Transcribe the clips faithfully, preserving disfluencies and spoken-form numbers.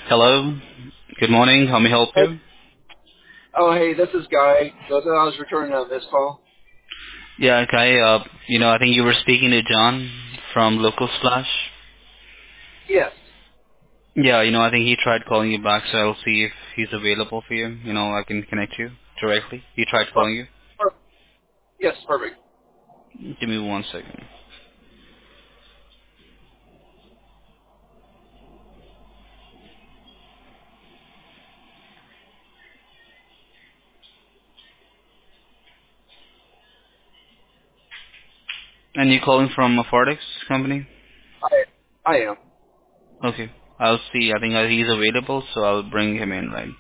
Hello. Good morning. How may I help Hey. you? Oh, hey, this is Guy. So I was returning on this call. Yeah, okay. Uh, you know, I think you were speaking to John from Local Splash. Yes. Yeah, you know, I think he tried calling you back, so I'll see if he's available for you. You know, I can connect you directly. He tried Per- calling you. per- yes, perfect. Give me one second. And you calling from a Fortex company? I I am. Okay. I'll see. I think uh, he's available, so I'll bring him in, right?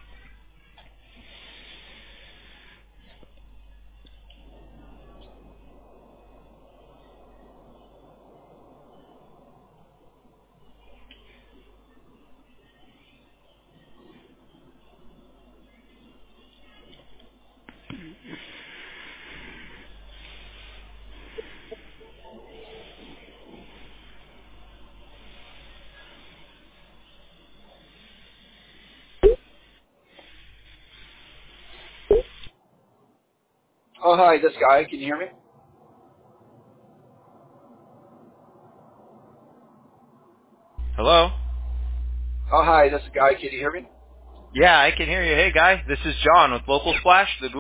Oh, hi, this Guy. Can you hear me? Hello? Oh, hi, this is Guy. Can you hear me? Yeah, I can hear you. Hey, guy. This is John with Local Splash, the